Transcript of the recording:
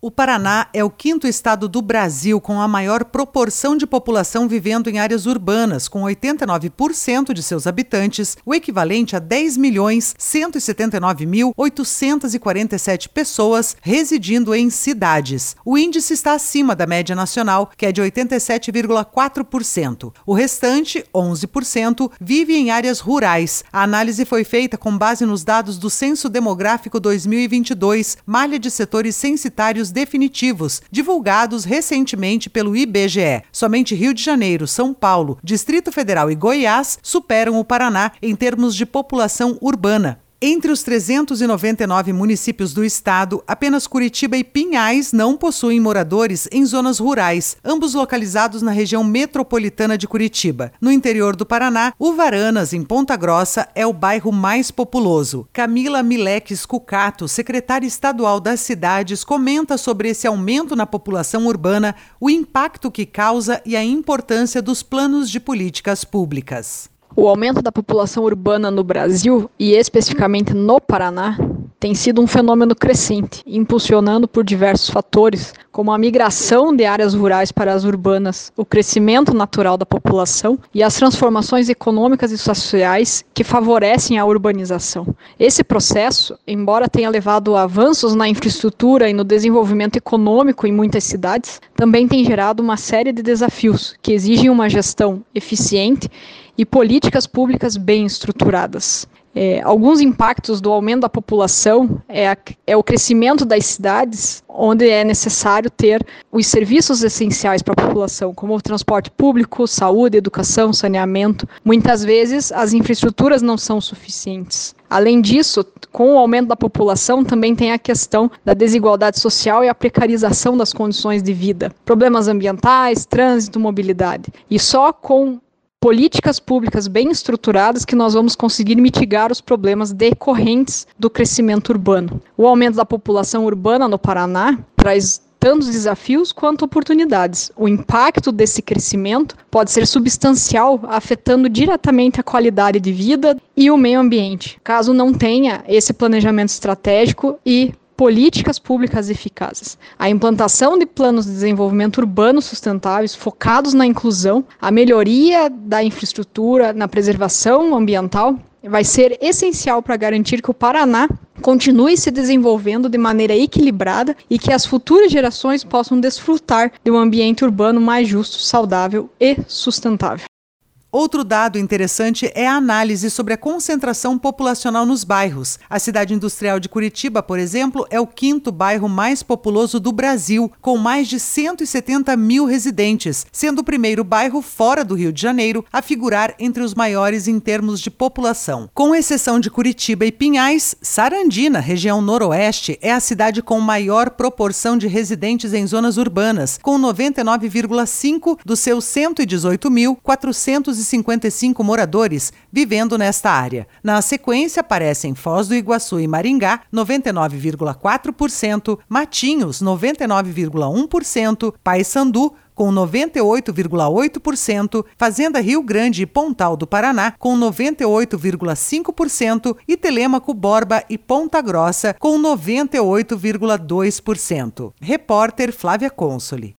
O Paraná é o quinto estado do Brasil com a maior proporção de população vivendo em áreas urbanas, com 89% de seus habitantes, o equivalente a 10.179.847 pessoas residindo em cidades. O índice está acima da média nacional, que é de 87,4%. O restante, 11%, vive em áreas rurais. A análise foi feita com base nos dados do Censo Demográfico 2022, malha de setores censitários definitivos, divulgados recentemente pelo IBGE. Somente Rio de Janeiro, São Paulo, Distrito Federal e Goiás superam o Paraná em termos de população urbana. Entre os 399 municípios do estado, apenas Curitiba e Pinhais não possuem moradores em zonas rurais, ambos localizados na região metropolitana de Curitiba. No interior do Paraná, Uvaranas, em Ponta Grossa, é o bairro mais populoso. Camila Mileques Cucato, secretária estadual das cidades, comenta sobre esse aumento na população urbana, o impacto que causa e a importância dos planos de políticas públicas. O aumento da população urbana no Brasil, e especificamente no Paraná, tem sido um fenômeno crescente, impulsionando por diversos fatores, como a migração de áreas rurais para as urbanas, o crescimento natural da população e as transformações econômicas e sociais que favorecem a urbanização. Esse processo, embora tenha levado a avanços na infraestrutura e no desenvolvimento econômico em muitas cidades, também tem gerado uma série de desafios que exigem uma gestão eficiente e políticas públicas bem estruturadas. Alguns impactos do aumento da população é o crescimento das cidades, onde é necessário ter os serviços essenciais para a população, como o transporte público, saúde, educação, saneamento. Muitas vezes as infraestruturas não são suficientes. Além disso, com o aumento da população, também tem a questão da desigualdade social e a precarização das condições de vida, problemas ambientais, trânsito, mobilidade. E só com políticas públicas bem estruturadas que nós vamos conseguir mitigar os problemas decorrentes do crescimento urbano. O aumento da população urbana no Paraná traz tanto desafios quanto oportunidades. O impacto desse crescimento pode ser substancial, afetando diretamente a qualidade de vida e o meio ambiente, caso não tenha esse planejamento estratégico e políticas públicas eficazes. A implantação de planos de desenvolvimento urbano sustentáveis focados na inclusão, a melhoria da infraestrutura, na preservação ambiental, vai ser essencial para garantir que o Paraná continue se desenvolvendo de maneira equilibrada e que as futuras gerações possam desfrutar de um ambiente urbano mais justo, saudável e sustentável. Outro dado interessante é a análise sobre a concentração populacional nos bairros. A cidade industrial de Curitiba, por exemplo, é o quinto bairro mais populoso do Brasil, com mais de 170 mil residentes, sendo o primeiro bairro fora do Rio de Janeiro a figurar entre os maiores em termos de população. Com exceção de Curitiba e Pinhais, Sarandi, na região noroeste, é a cidade com maior proporção de residentes em zonas urbanas, com 99,5% dos seus 118.455 moradores vivendo nesta área. Na sequência, aparecem Foz do Iguaçu e Maringá, 99,4%, Matinhos, 99,1%, Paysandu, com 98,8%, Fazenda Rio Grande e Pontal do Paraná, com 98,5%, e Telêmaco, Borba e Ponta Grossa, com 98,2%. Repórter Flávia Consoli.